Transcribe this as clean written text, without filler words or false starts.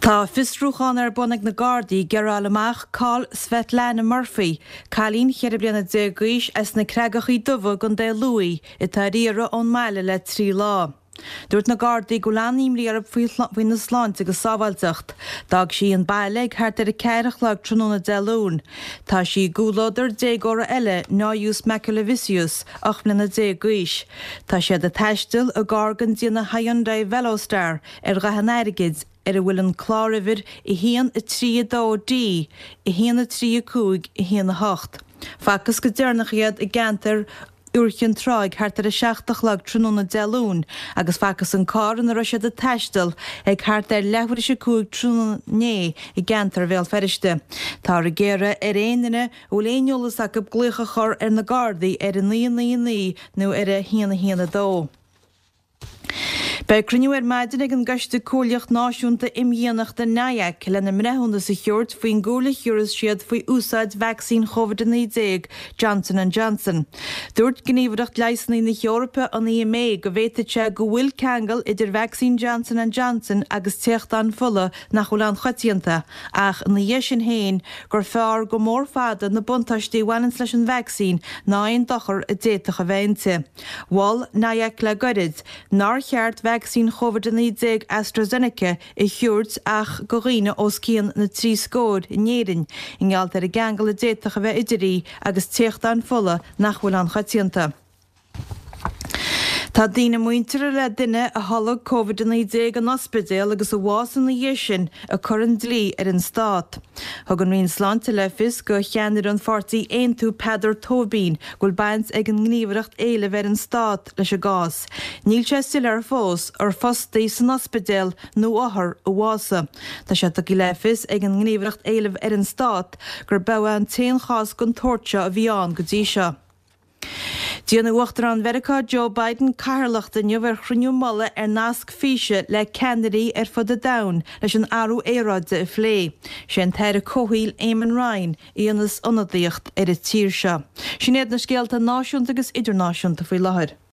Tá fistrúchan bonnig na Gardaí geral amach Carl Svetlana Murphy, Calín cheir bliana déagais as na creagachaí dumha gon dé Louis I tá riara ón meile le 3 lá. Dúirt na Gardaí go leanaimlí arab faoin na sláinte agus sábhailteacht, dag sí an bailleg thart ar a ceirech lag tróna dealún. Tá sí gúlódar 10 óra eile náús Maculavicius ach blina déagais. Tá siad a teistil a gargan díana Hyundai Velostar ar gahanærigid a bhfuil an chlárifir I hían a 3-2D, I hían a 3-5, I hían a 8. Facas go dearnach iad I gantar Úrchan tráig thart ar a 16 lag tróna dealún, agus facas an cáran a roisiad a teistil ag thart ar lehar se cúig tróna né I gantar bhéal feriste. Tá a géire ar éanaine ó léolas a go glucha chur ar na Gardaí ar an 9 nó ar a híana dó. Bei cruniú maidin ag an gaiste cólaocht náisiúnta imdhéanacht de NIAC lena mrethúnta sa cheart faoin gúla thuras siad faoi úsáid vaccín COVID-19 Johnson & Johnson. Dúirt gníomhreacht leisnaí na Eorpa an EMA go bhféitate go bhfuil ceangal idir vaccín Johnson & Johnson agus teocht an fulla nach chuláán choitianta, ach na dhéisin héin gur fearr go mór fada na buntáistí bhainans leis an vaccín ná aon dochar a déiteach a bhainte. Bhil NIAC le gorid, nar cheart vaccín COVID-19 AstraZeneca I thuirt ach go riine os cían na 3 scód I néirin I ngealt ar a gangal a déiteach a bheith idirí agus teocht an fulla nach bhfuil an choitianta. Tá daoine muintere le duine a tháinig COVID-19 an ospidéal agus a bhásan na dhéisin a churann dlí ar an stát. Thugann rion sláinte le fis go cheannar an fortaí aontú Pedar Tóibín ghfuil baint ag an gníomhreacht éilimh ar an stát leis a gás. Níl sé still ar fós ar fostaí san ospidéal nó áthar a bhása. Tá sé go le fis ag an gníomhreacht éilimh ar an stát gur beha an 10 chás gon torte a bhí an go dtí seo. Díana uachtar an Mheiriceá Joe Biden cairlacht in jobhar chruniú molla ar nasc físe le Kennedy ar fud a dain leis an arú éráide I phlé. Sé an teir cóhíl Éamon Ryan íonas ionadaíocht ar a tír seo. Sin éad na scéalta náisiúnta agus idirnáisiúnta faoi láthair.